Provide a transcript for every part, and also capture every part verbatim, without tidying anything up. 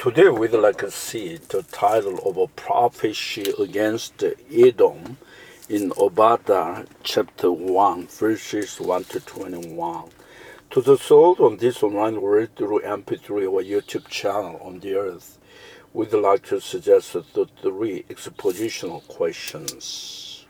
Today we'd like to see the title of a prophecy against Edom in Obadiah chapter one, verses one to twenty-one. To the soul on this online word through M P three or YouTube channel on the earth, we'd like to suggest the three expositional questions.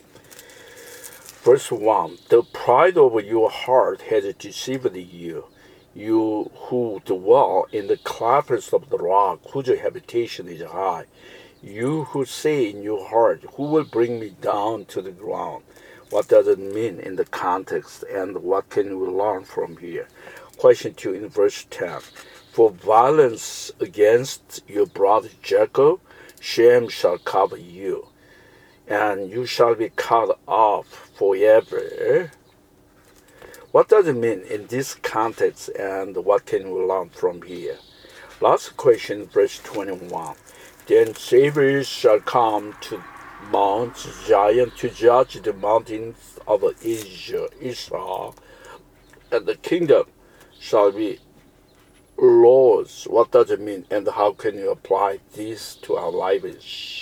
Verse one, the pride of your heart has deceived you. You who dwell in the clefts of the rock, whose habitation is high. You who say in your heart, who will bring me down to the ground? What does it mean in the context, and what can we learn from here? Question two in verse ten. For violence against your brother Jacob, shame shall cover you, and you shall be cut off forever. What does it mean in this context, and what can we learn from here? Last question, verse twenty-one. Then saviors shall come to Mount Zion to judge the mountains of Israel, and the kingdom shall be Lord's. What does it mean, and how can you apply this to our lives?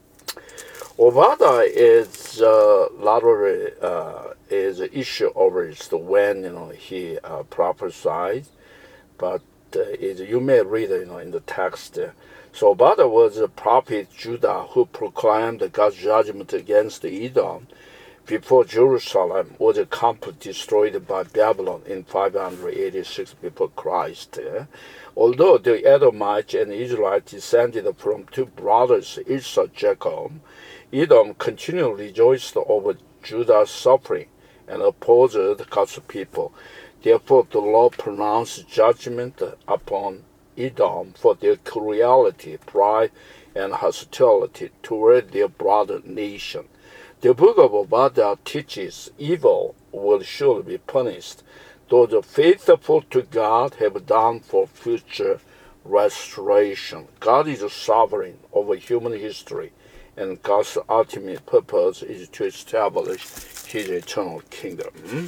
Obadiah is uh, literally uh, is an issue over when you know he uh, prophesied, but uh, is, you may read you know in the text. Uh, so Obadiah was a prophet Judah who proclaimed God's judgment against Edom before Jerusalem was completely destroyed by Babylon in five hundred eighty-six before Christ. Uh, although the Edomites and Israelites descended from two brothers, Esau and Jacob, Edom continually rejoiced over Judah's suffering and opposed God's people. Therefore, the Lord pronounced judgment upon Edom for their cruelty, pride, and hostility toward their brother nation. The book of Obadiah teaches evil will surely be punished, though the faithful to God have done for future restoration. God is sovereign over human history, and God's ultimate purpose is to establish His eternal kingdom.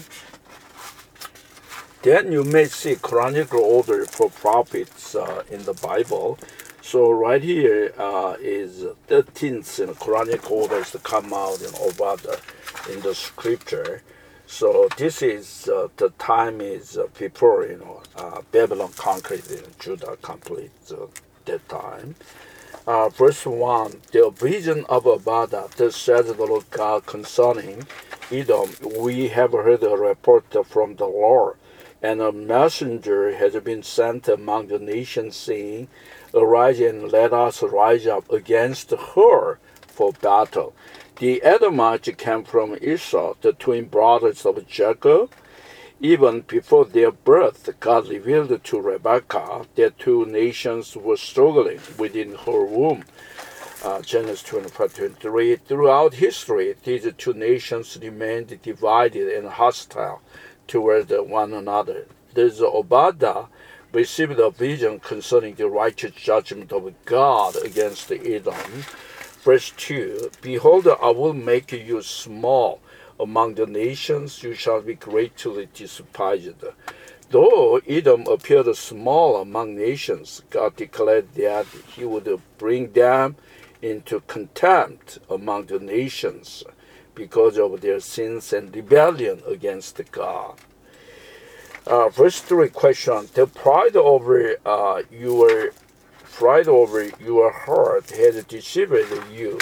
Then you may see chronological order for prophets uh, in the Bible. So right here uh, is thirteenth you know, chronological orders to come out in Obadiah in the scripture. So this is uh, the time is uh, before you know uh, Babylon conquered you know, Judah complete uh, that time. Uh, verse one, the vision of Obadiah, thus says the Lord God concerning Edom, we have heard a report from the Lord, and a messenger has been sent among the nations, saying, arise and let us rise up against her for battle. The Edomites came from Esau, the twin brothers of Jacob. Even before their birth, God revealed to Rebekah that two nations were struggling within her womb. Uh, Genesis twenty-five twenty-three. Throughout history, these two nations remained divided and hostile toward one another. Thus Obadiah received a vision concerning the righteous judgment of God against Edom. Verse two, behold, I will make you small among the nations, you shall be greatly despised. Though Edom appeared small among nations, God declared that He would bring them into contempt among the nations because of their sins and rebellion against God. Uh, verse three question, the pride over uh, your pride over your heart has deceived you.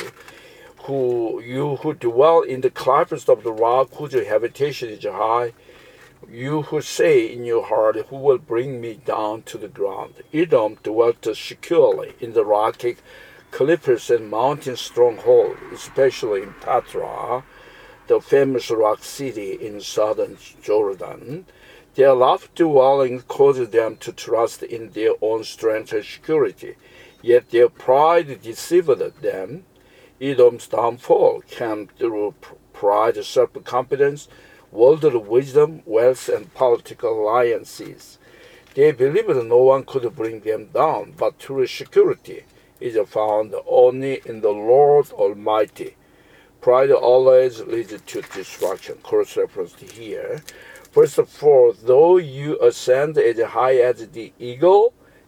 Who you who dwell in the clefts of the rock, whose habitation is high, you who say in your heart, who will bring me down to the ground? Edom dwelt securely in the rocky cliffs and mountain stronghold, especially in Petra, the famous rock city in southern Jordan. Their lofty dwelling caused them to trust in their own strength and security, yet their pride deceived them. Edom's downfall came through pride, self-confidence, worldly wisdom, wealth, and political alliances. They believed no one could bring them down, but true security is found only in the Lord Almighty. Pride always leads to destruction. Cross reference here. Verse four, though you ascend as high as the eagle,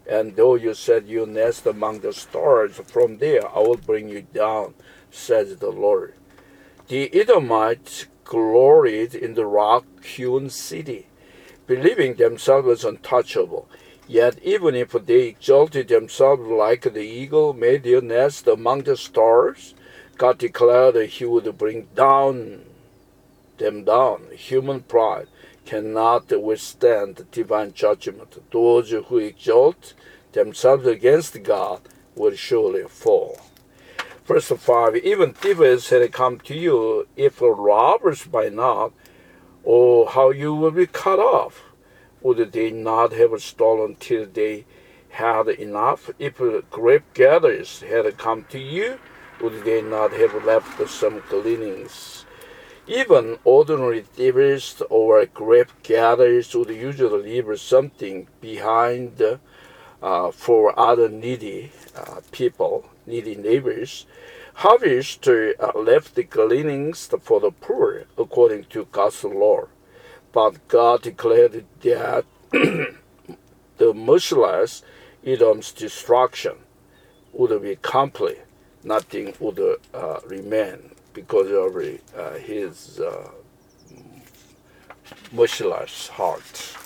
And though you set your nest among the stars, from there I will bring you down, says the Lord. The Edomites gloried in the rock-hewn city, believing themselves untouchable. Yet even if they exalted themselves like the eagle, made their nest among the stars, God declared that He would bring down them down. Human pride cannot withstand divine judgment. Those who exalt themselves against God will surely fall. Verse five, even thieves had come to you, if robbers by night, oh, how you will be cut off. Would they not have stolen till they had enough? If grape gatherers had come to you, would they not have left some gleanings? Even ordinary thieves or grape gatherers would usually leave something behind uh, for other needy uh, people, needy neighbors. Harvesters uh, left the gleanings for the poor, according to God's law. But God declared that the merciless Edom's destruction would be complete. Nothing would uh, remain because of uh, his uh, merciless heart.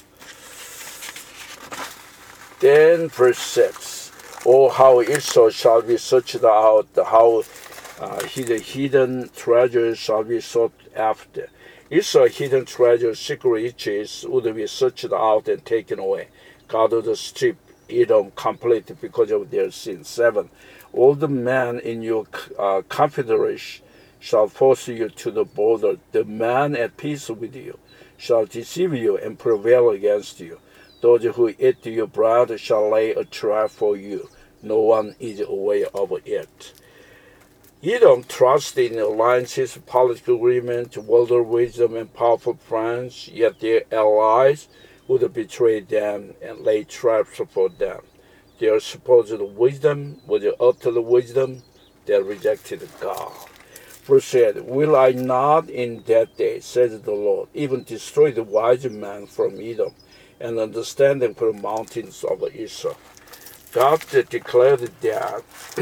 Then verse six, oh, how Esau shall be searched out, how uh, his hidden treasures shall be sought after. Esau's hidden treasures, secret riches, would be searched out and taken away. God would strip Edom complete because of their sin. Seven, all the men in your uh, confederation shall force you to the border. The man at peace with you shall deceive you and prevail against you. Those who eat your bread shall lay a trap for you. No one is aware of it. Edom trusted in alliances, political agreement, worldly wisdom, and powerful friends, yet their allies would betray them and lay traps for them. Their supposed wisdom was utter wisdom that rejected God. Verse eight, will I not in that day, says the Lord, even destroy the wise man from Edom, and understanding from the mountains of Esau. God declared that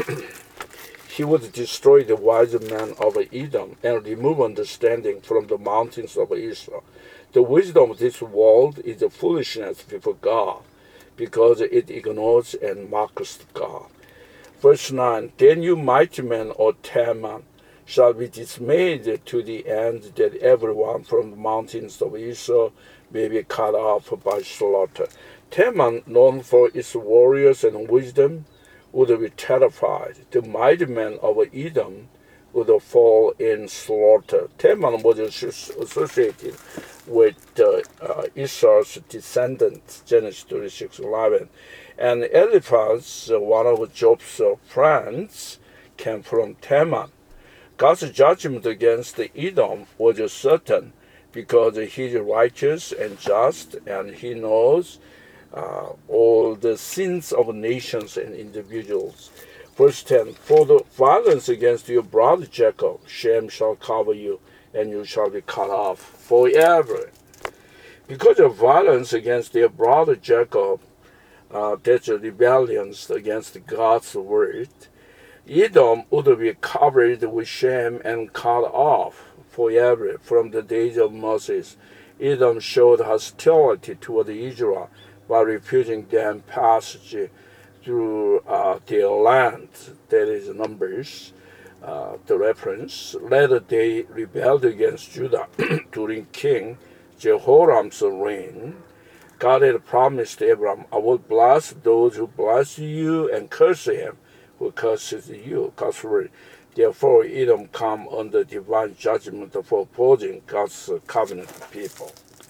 He would destroy the wise men of Edom and remove understanding from the mountains of Esau. The wisdom of this world is a foolishness before God, because it ignores and mocks God. Verse nine, then you mighty men of Teman shall be dismayed to the end that everyone from the mountains of Esau may be cut off by slaughter. Teman, known for its warriors and wisdom, would be terrified. The mighty men of Edom would fall in slaughter. Teman was associated with uh, uh, Esau's descendants, Genesis thirty-six eleven. And Eliphaz, uh, one of Job's uh, friends, came from Teman. God's judgment against Edom was certain because he is righteous and just, and he knows uh, all the sins of nations and individuals. Verse ten, for the violence against your brother Jacob, shame shall cover you, and you shall be cut off forever. Because of violence against their brother Jacob, uh, that's a rebellion against God's word, Edom would be covered with shame and cut off forever. From the days of Moses, Edom showed hostility toward Israel by refusing them passage through uh, their land. That is Numbers, uh, the reference. Later they rebelled against Judah during King Jehoram's reign. God had promised Abraham, I will bless those who bless you and curse him who curses you. God's word. Therefore, Edom come under divine judgment for opposing God's covenant people.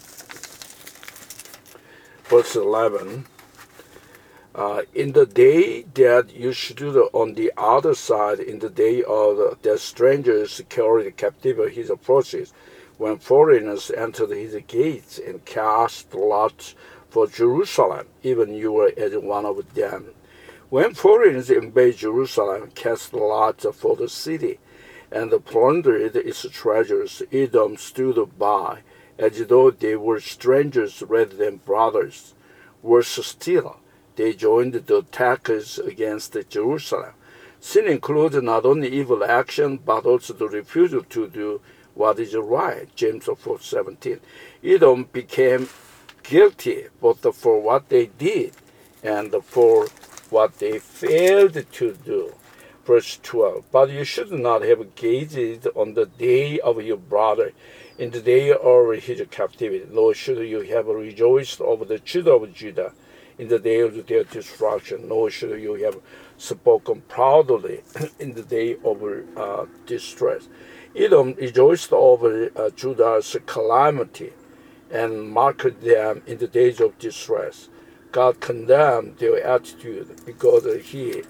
Verse eleven, uh, in the day that you stood on the other side, in the day of the strangers carried captive his forces, when foreigners entered his gates and cast lots for Jerusalem, even you were as one of them. When foreigners invade Jerusalem, cast lots for the city, and plundered its treasures, Edom stood by, as though they were strangers rather than brothers. Worse still, they joined the attackers against Jerusalem. Sin includes not only evil action, but also the refusal to do what is right, James four seventeen. Edom became guilty both for what they did and for what they failed to do. Verse twelve, but you should not have gazed on the day of your brother in the day of his captivity, nor should you have rejoiced over the children of Judah in the day of their destruction, nor should you have spoken proudly in the day of uh, distress. Edom rejoiced over uh, Judah's calamity and marked them in the days of distress. God condemned their attitude because he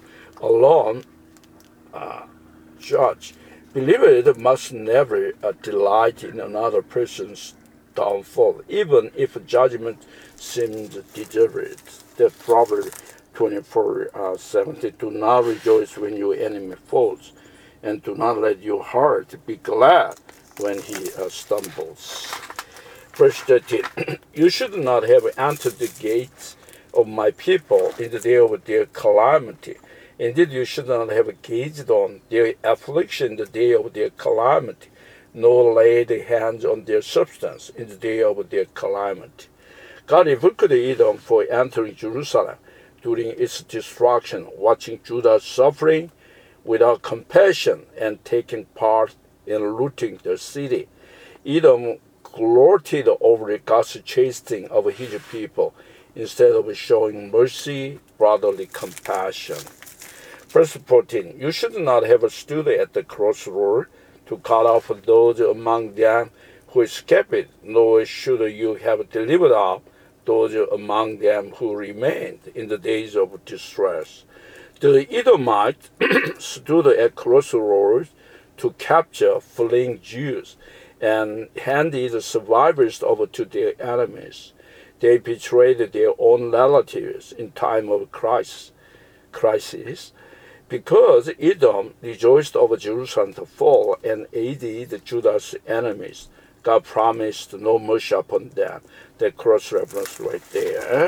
alone uh, judged. Believers must never uh, delight in another person's downfall, even if judgment seems deserved. That's Proverbs twenty-four seventy. Do not rejoice when your enemy falls, and do not let your heart be glad when he uh, stumbles. Verse thirteen, you should not have entered the gates of my people in the day of their calamity. Indeed, you should not have gazed on their affliction in the day of their calamity, nor laid hands on their substance in the day of their calamity. God rebuked Edom for entering Jerusalem during its destruction, watching Judah suffering without compassion and taking part in looting the city. Edom gloated over God's chastening of his people instead of showing mercy, brotherly compassion. Verse fourteen, you should not have stood at the crossroad to cut off those among them who escaped, nor should you have delivered up those among them who remained in the days of distress. The Edomites stood at crossroads to capture fleeing Jews and handed the survivors over to their enemies. They betrayed their own relatives in time of crisis. crisis. Because Edom rejoiced over Jerusalem's fall and aided Judah's enemies, God promised no mercy upon them. That cross-reference right there.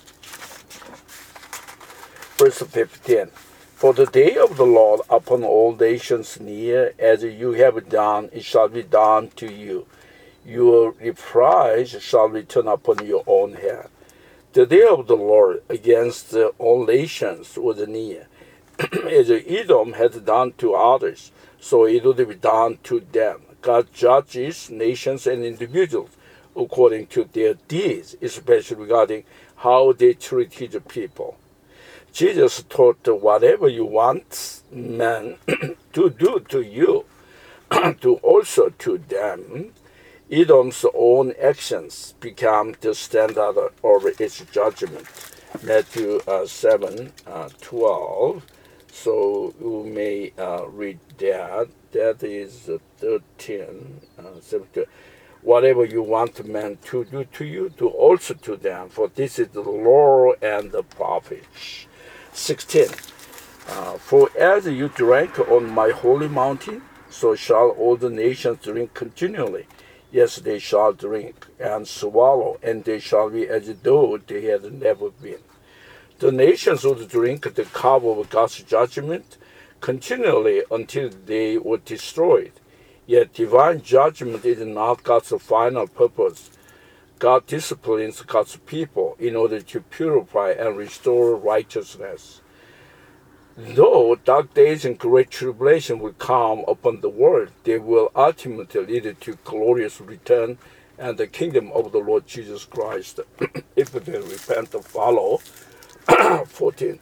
Verse fifteen, for the day of the Lord upon all nations near, as you have done, it shall be done to you. Your reprise shall return upon your own head. The day of the Lord against all nations was near. As Edom had done to others, so it would be done to them. God judges nations and individuals according to their deeds, especially regarding how they treat his people. Jesus taught, whatever you want men to do to you, do also to them. Edom's own actions become the standard of its judgment. Matthew uh, seven twelve. So you may uh, read that. That is uh, thirteen, uh, seventeen. Whatever you want men to do to you, do also to them, for this is the law and the prophets. sixteen. Uh, for as you drank on my holy mountain, so shall all the nations drink continually. Yes, they shall drink and swallow, and they shall be as though they had never been. The nations would drink the cup of God's judgment continually until they were destroyed. Yet divine judgment is not God's final purpose. God disciplines God's people in order to purify and restore righteousness. Though dark days and great tribulation will come upon the world, they will ultimately lead to glorious return and the kingdom of the Lord Jesus Christ, if they repent and follow. fourteen,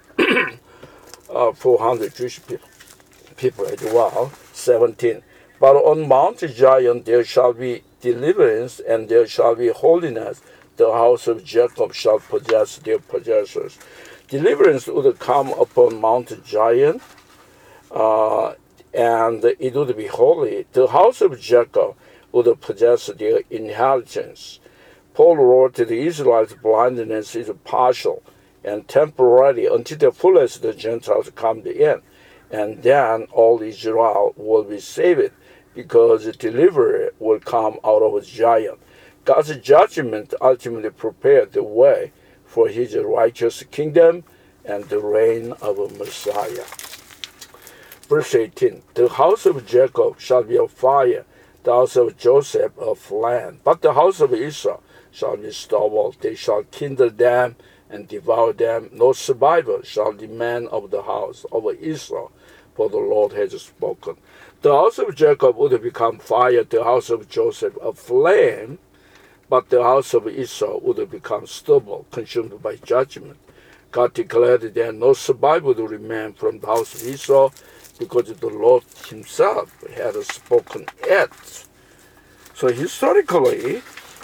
uh, four hundred Jewish people, people as well. seventeen, but on Mount Zion there shall be deliverance, and there shall be holiness. The house of Jacob shall possess their possessors. Deliverance would come upon Mount Zion, uh, and it would be holy. The house of Jacob would possess their inheritance. Paul wrote that the Israelites' blindness is partial and temporary until the fullness of the Gentiles come in, and then all Israel will be saved, because the deliverer will come out of Zion. God's judgment ultimately prepared the way for his righteous kingdom and the reign of a Messiah. Verse eighteen, the house of Jacob shall be a fire, the house of Joseph a flame, but the house of Israel shall be stubble. They shall kindle them and devour them. No survivor shall demand of the house of Israel, for the Lord has spoken. The house of Jacob would become fire, the house of Joseph a flame, but the house of Israel would become stubble, consumed by judgment. God declared that no survivor would remain from the house of Israel, because the Lord himself had spoken it. So historically,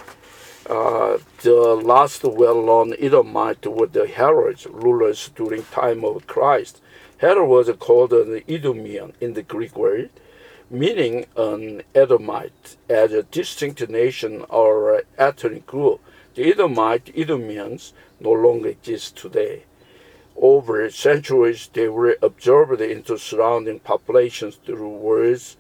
uh, the last well-known Edomite were the Herods, rulers during time of Christ. Herod was called an Edomian in the Greek word, meaning an Edomite, as a distinct nation or ethnic group. The Edomite, Edomians, no longer exist today. Over centuries, they were absorbed into surrounding populations through wars,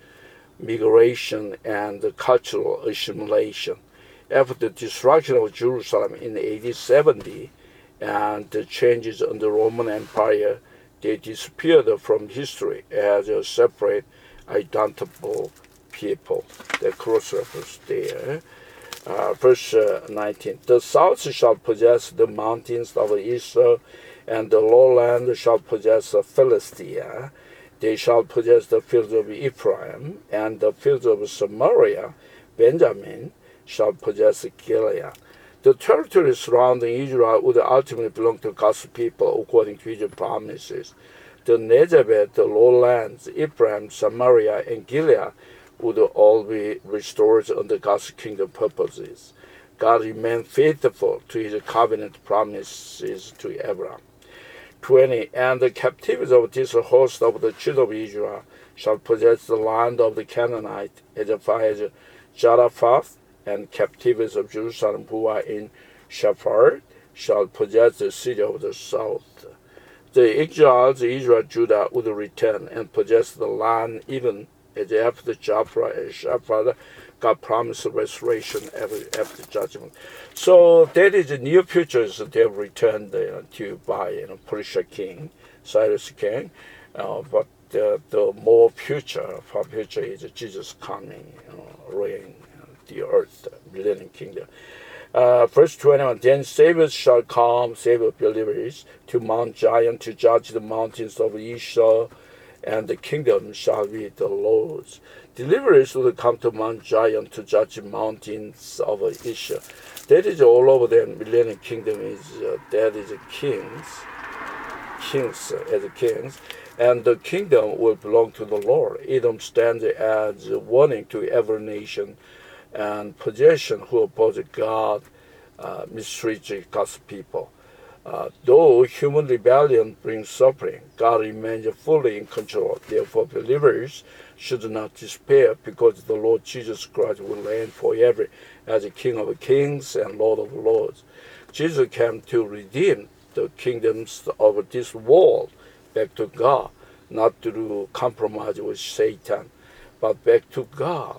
migration, and cultural assimilation. After the destruction of Jerusalem in A D seventy and the changes in the Roman Empire, they disappeared from history as a separate, identifiable people. The cross-reference there. Uh, verse uh, nineteen, the south shall possess the mountains of Israel, and the lowland shall possess Philistia. They shall possess the fields of Ephraim, and the fields of Samaria. Benjamin shall possess Gilead. The territory surrounding Israel would ultimately belong to God's people according to his promises. The Negev, the lowlands, Ephraim, Samaria, and Gilead would all be restored under God's kingdom purposes. God remained faithful to his covenant promises to Abraham. twenty, and the captives of this host of the children of Israel shall possess the land of the Canaanite, as far as Zarephath, and captives of Jerusalem who are in Shepherd shall possess the city of the south. The exiles of Israel Judah would return and possess the land even as after Jafra and Shepherd, God promised restoration after, after judgment. So that is the near futures they have returned you know, to by you know, Persia king, Cyrus king, uh, but the, the more future, far future is Jesus coming, you know, reign the earth, millennium kingdom. Uh, verse twenty-one, then saviors shall come, savior believers, to Mount Zion to judge the mountains of Israel, and the kingdom shall be the Lord's. Deliverers will come to Mount Zion to judge the mountains of Israel. That is all over the millennium kingdom is uh, that is kings, kings uh, as kings, and the kingdom will belong to the Lord. Edom stands as a warning to every nation and possession who oppose God, uh, mistreat God's people. Uh, though human rebellion brings suffering, God remains fully in control. Therefore, believers should not despair, because the Lord Jesus Christ will reign forever as the King of kings and Lord of lords. Jesus came to redeem the kingdoms of this world back to God, not through compromise with Satan, but back to God,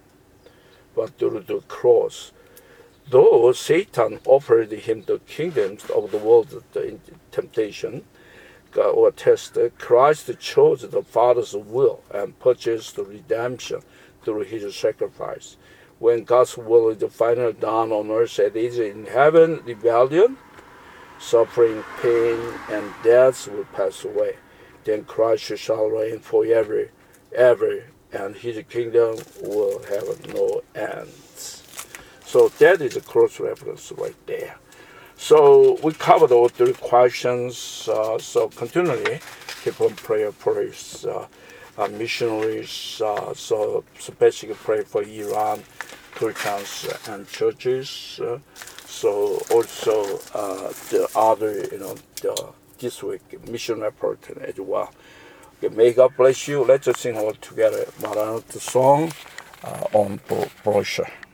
but through the cross. Though Satan offered him the kingdoms of the world in temptation or test, Christ chose the Father's will and purchased the redemption through his sacrifice. When God's will is finally done on earth as it is in heaven, rebellion, suffering, pain, and death will pass away. Then Christ shall reign forever, ever, and his kingdom will have no end. So that is a cross-reference right there. So we covered all three questions. Uh, so continually keep on prayer for his uh, uh, missionaries. Uh, so especially pray for Iran, Christians, and churches. Uh, so also uh, the other, you know, the, this week mission effort as well. Okay, may God bless you. Let's sing all together Maranatha song uh, on brochure.